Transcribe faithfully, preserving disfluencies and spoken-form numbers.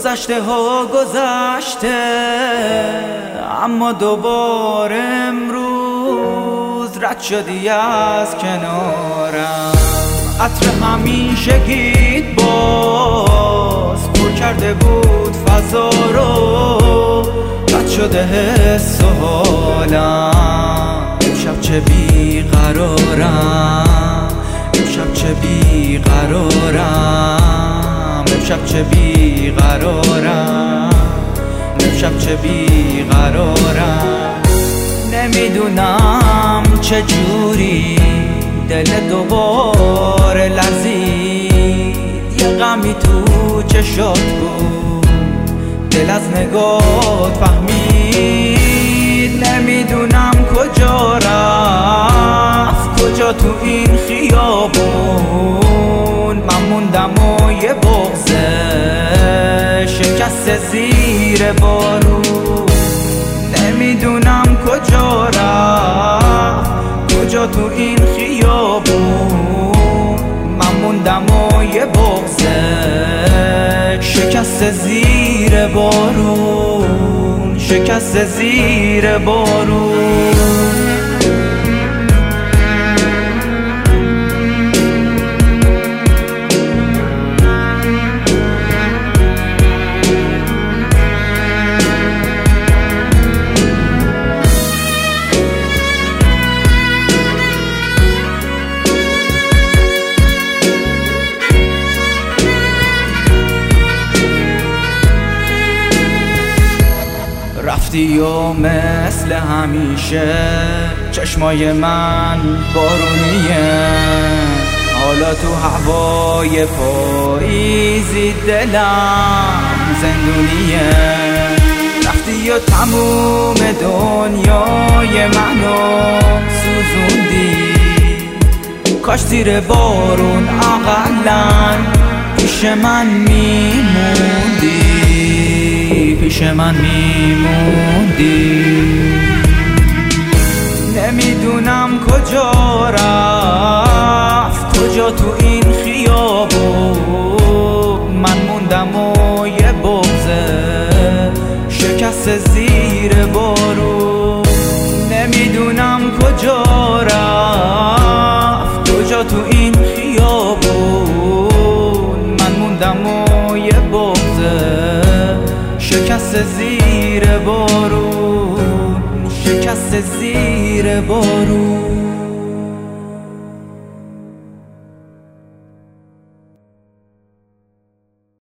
گذشته ها گذشته، اما دوباره امروز رد شدی از کنارم. عطر همیشگیت باز پر کرده بود فضا رو، رد شده حس و حالم. امشب چه بیقرارم، امشب چه بیقرارم، امشب چه بیقرارم، امشب چه بیقرارم. نمیدونم چجوری دل دوباره لرزید، یه غمی تو چشات بود، دل از نگات فهمید. نمیدونم کجا رفت، کجا تو این خیابون. من موندم و یه بغضه شکست زیر بارون. نمیدونم کجا رفت، کجا تو این خیابون. من موندم و یه بغضه شکست زیر بارون، شکست زیر بارون. رفتی و مثل همیشه چشمای من بارونیه، حالا تو هوای پاییزی دلم زندونیه. رفتی و تموم دنیای منو سوزوندی، کاش زیر بارون اقلن پیش من میموندی، پیش من میموندی. نمیدونم کجا رفت، کجا تو این خیابون. من موندم و یه بغضه شکست زیر بارون. نمیدونم کجا رفت، کجا تو این خیابون. من موندم و یه بغضه شکست زیر بارون، شکست زیر بارون.